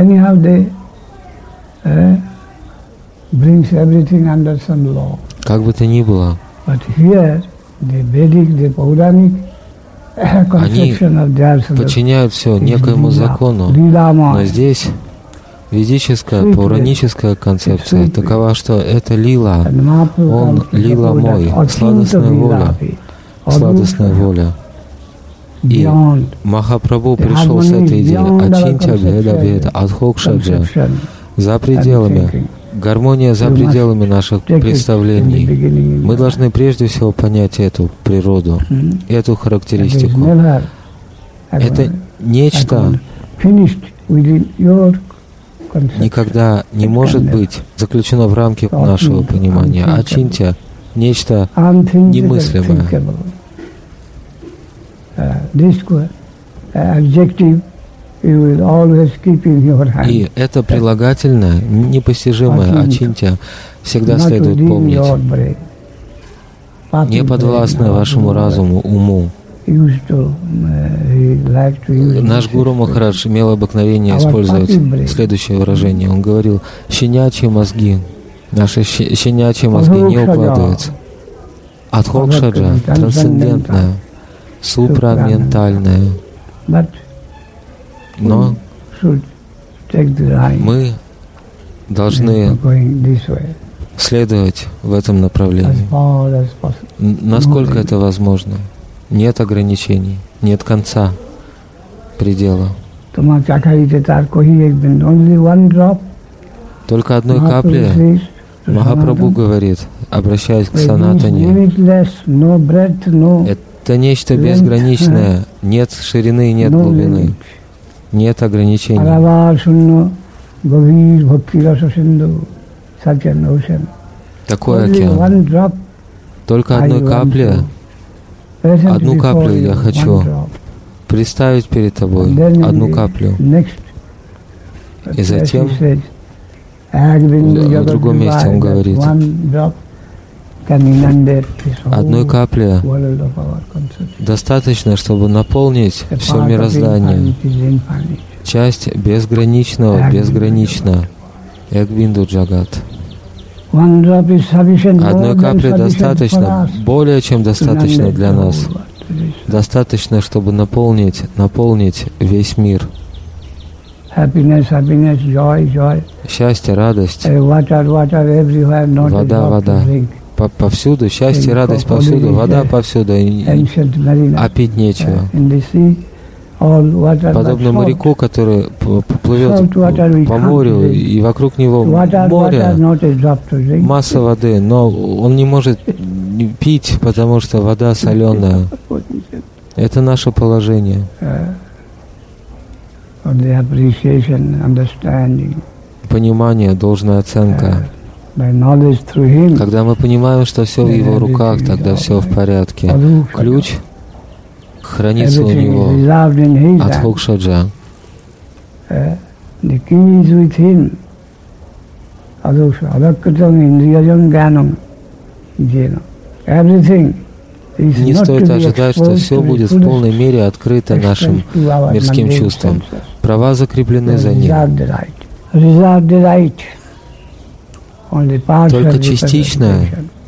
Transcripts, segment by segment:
Anyhow, they brings everything under some law. Как бы то ни было, But here, the Vedic, the Puranic они conception of theirs подчиняют все некоему закону, но здесь ведическая, пураническая концепция такова, что это лила, он лила мой, сладостная воля. И Махапрабху пришел с этой идеей Ачинтя Беда Беда Адхокшаджа за пределами, гармония за пределами наших представлений. Мы должны прежде всего понять эту природу, эту характеристику. Это нечто никогда не может быть заключено в рамки нашего понимания. Ачинтя — нечто немыслимое. И это прилагательное, непостижимое Ачинтя всегда следует помнить. Не подвластное вашему разуму, уму. Наш Гуру Махарадж имел обыкновение использовать следующее выражение. Он говорил: щенячьи мозги, наши щенячьи мозги не укладываются. Адхокшаджа — трансцендентное, супраментальное. Но мы должны следовать в этом направлении, насколько это возможно. Нет ограничений, нет конца, предела. Только одной капли Махапрабху говорит, обращаясь к Санатане, это нечто безграничное, нет ширины, нет глубины, нет ограничений. Такой океан. Только одной капли, одну каплю я хочу представить перед тобой, одну каплю. И затем в другом месте он говорит: одной капли достаточно, чтобы наполнить все мироздание. Часть безграничного безгранична. Экбинду Джагат. Одной капли достаточно, более чем достаточно для нас. Достаточно, чтобы наполнить весь мир. Счастье, радость, вода. Повсюду, счастье, радость повсюду, вода повсюду, а пить нечего. Подобно моряку, который плывет по морю, и вокруг него море, масса воды, но он не может пить, потому что вода соленая. Это наше положение. Понимание, должная оценка. Когда мы понимаем, что все в его руках, тогда все в порядке. Ключ хранится у него, Адхокшаджа. Не стоит ожидать, что все будет в полной мере открыто нашим мирским чувствам. Права закреплены за ним. Только частичное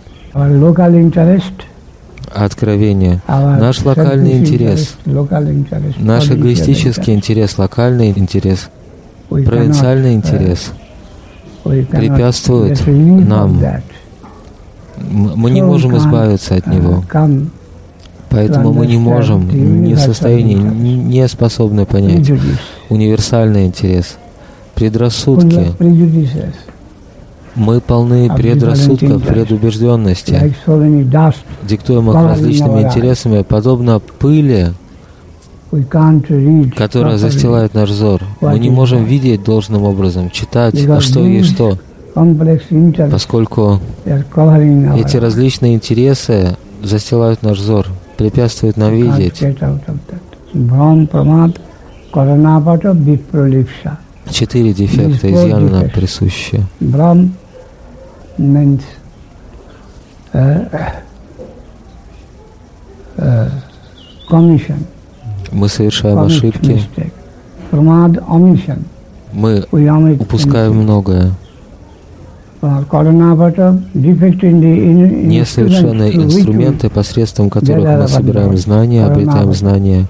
откровение, наш локальный интерес, наш эгоистический интерес, локальный интерес, провинциальный интерес препятствует нам. Мы не можем избавиться от него. Поэтому мы не можем, не в состоянии, не способны понять универсальный интерес, предрассудки. Мы полны предрассудков, предубежденности, диктуемых различными интересами, подобно пыли, которая застилает наш взор. Мы не можем видеть должным образом, читать, что есть что, поскольку эти различные интересы застилают наш взор, препятствуют нам видеть. 4 дефекта изъяна нам присущи. Means commission. Мы совершаем ошибки. мы упускаем многое. Несовершенные инструменты, посредством которых мы собираем знания, обретаем знания,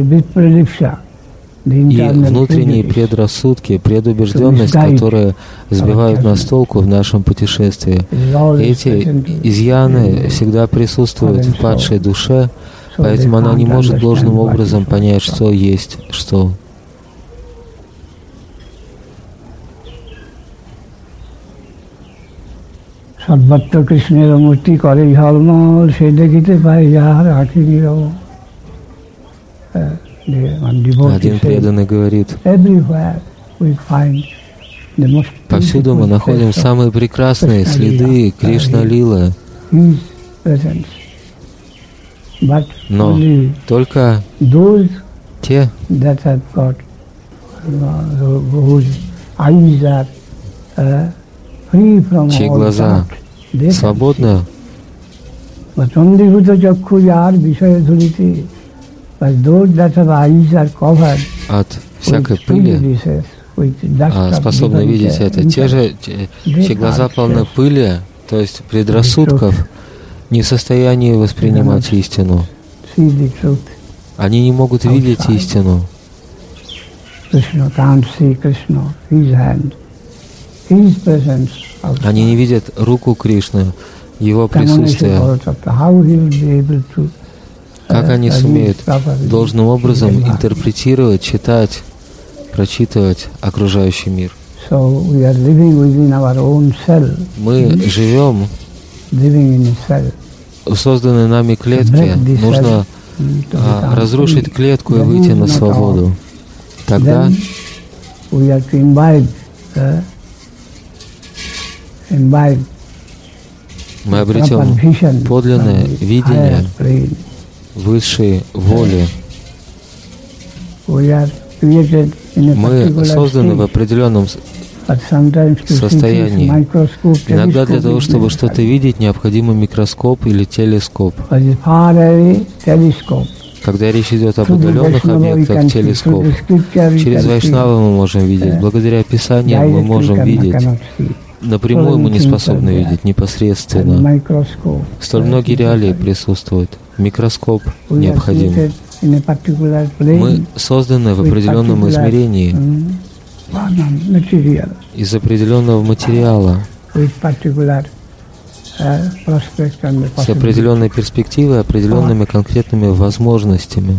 и внутренние предрассудки, предубежденность, которые сбивают нас с толку в нашем путешествии. Эти изъяны всегда присутствуют в падшей душе, поэтому она не может должным образом понять, что есть что. সর্বত্র কৃষ্ণের মূর্তি করে ঝলমল, সে দেখিতে পাই যাহার আঁখি নীরব। Один преданный говорит: повсюду мы находим самые прекрасные следы Кришна-лилы, но только те, чьи глаза свободны от всякой пыли, способны видеть это. Те же, чьи глаза полны пыли, то есть предрассудков, не в состоянии воспринимать истину. Они не могут видеть истину. Они не видят руку Кришны, Его присутствие. Как они сумеют должным образом интерпретировать, читать, прочитывать окружающий мир? Мы живем в созданной нами клетке. Нужно разрушить клетку и выйти на свободу. Тогда мы обретем подлинное видение высшей воли. Мы созданы в определенном состоянии. Иногда для того, чтобы что-то видеть, необходим микроскоп или телескоп. Когда речь идет об удаленных объектах, телескоп. Через Вайшнава мы можем видеть. Благодаря Писаниям мы можем видеть. Напрямую мы не способны видеть, непосредственно. Столь многие реалии присутствуют. Микроскоп необходим. Мы созданы в определенном измерении, из определенного материала, с определенной перспективой, определенными конкретными возможностями.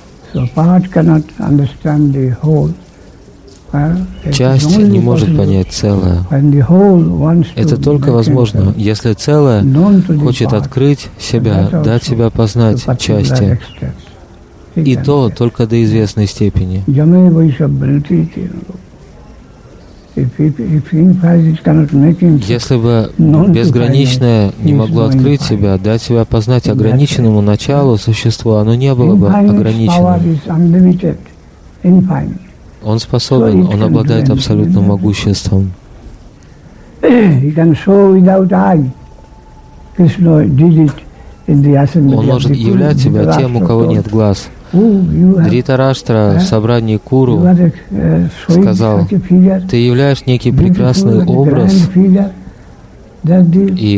Часть не может понять целое. Это только возможно, если целое хочет открыть себя, дать себя познать части. И то только до известной степени. Если бы безграничное не могло открыть себя, дать себя познать ограниченному началу существу, оно не было бы ограниченным. Он способен, он обладает абсолютным могуществом. Он может являть себя тем, у кого нет глаз. Дритараштра в собрании Куру сказал: ты являешь некий прекрасный образ, и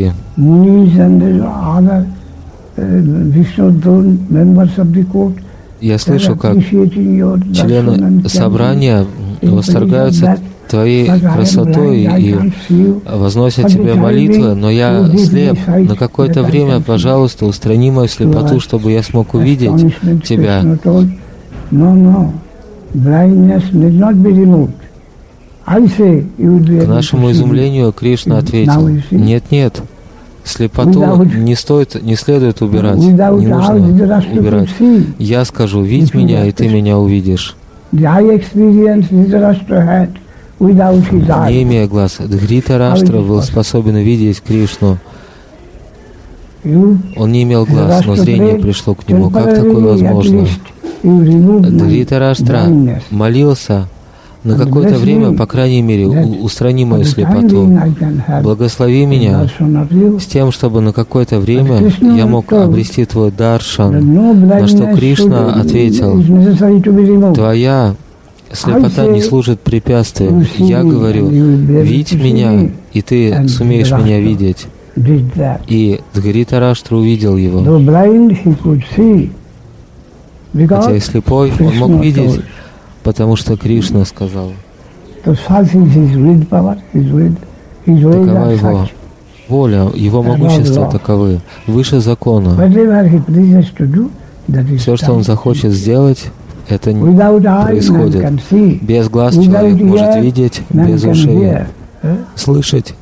я слышу, как члены собрания восторгаются Твоей красотой и возносят Тебе молитвы, но я слеп. На какое-то время, пожалуйста, устрани мою слепоту, чтобы я смог увидеть Тебя. К нашему изумлению Кришна ответил: нет, слепоту не следует убирать, не нужно убирать. Я скажу: видь меня, и ты меня увидишь. Не имея глаз, Дhrитaraштра был способен видеть Кришну. Он не имел глаз, но зрение пришло к нему. Как такое возможно? Дhrитaraштра молился: на какое-то время, по крайней мере, устрани мою слепоту. Благослови меня с тем, чтобы на какое-то время я мог обрести Твой даршан. На что Кришна ответил: твоя Слепота не служит препятствием. Я говорю, видь меня, и ты сумеешь меня видеть. И Дхритараштра увидел его. Хотя и слепой, он мог видеть, потому что Кришна сказал. Такова его воля, его могущество таковы, выше закона. Все, что он захочет сделать, это не происходит. Без глаз человек может видеть, без ушей слышать.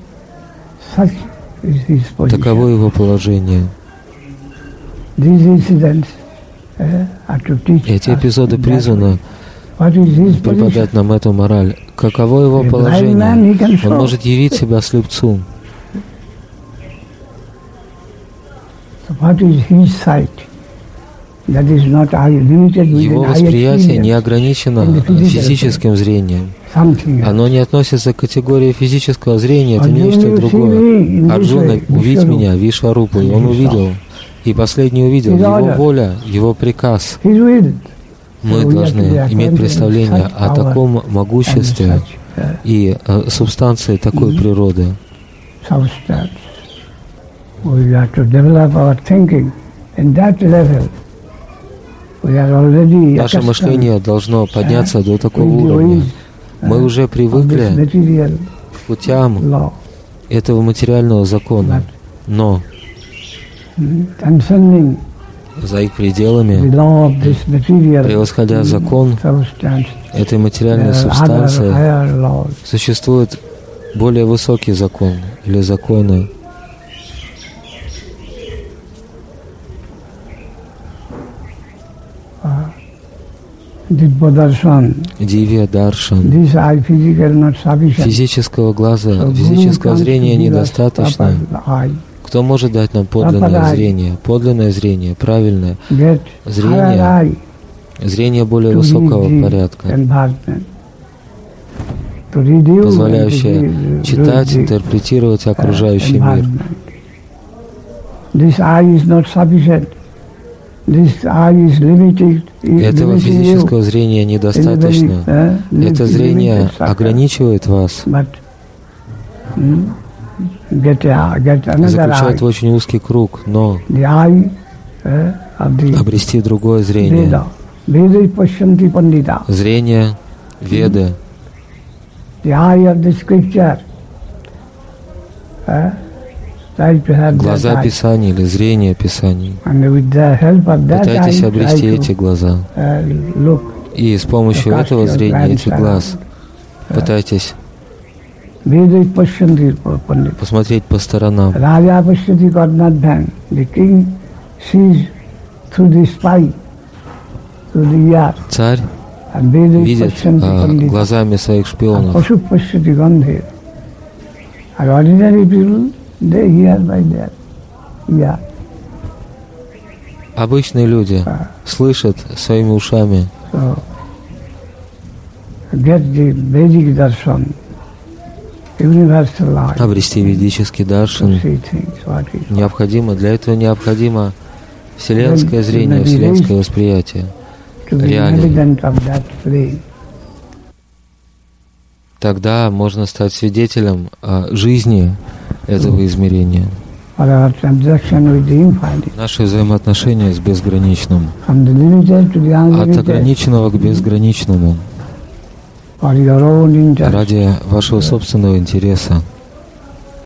Таково его положение. Эти эпизоды призваны преподать нам эту мораль. Каково его положение? Он может явить себя слепцу. Его восприятие не ограничено физическим зрением. Оно не относится к категории физического зрения, это нечто другое. Арджуна, увидь меня, Вишварупу, и он увидел. И последний увидел его воля, его приказ. Мы должны иметь представление о таком могуществе и субстанции такой природы. Наше мышление должно подняться до такого уровня. Мы уже привыкли к путям этого материального закона, но за их пределами, превосходя закон этой материальной субстанции, существует более высокий закон или законы. Дивья Даршан. Физического глаза, физического зрения недостаточно. Кто может дать нам подлинное зрение, правильное зрение, зрение более высокого порядка, позволяющее читать, интерпретировать окружающий мир. Этого физического зрения недостаточно. Это зрение ограничивает вас, заключает в очень узкий круг, но обрести другое зрение. Зрение Веды. Глаза Писаний или зрение Писаний. Пытайтесь обрести эти глаза. И с помощью этого зрения, этих глаз, пытайтесь посмотреть по сторонам. Царь видит глазами своих шпионов. Обычные люди слышат своими ушами. Обрести ведический даршан необходимо. Для этого необходимо вселенское зрение, вселенское восприятие. Реально. Тогда можно стать свидетелем жизни этого измерения. Наши взаимоотношения с безграничным. От ограниченного к безграничному. Ради вашего собственного интереса.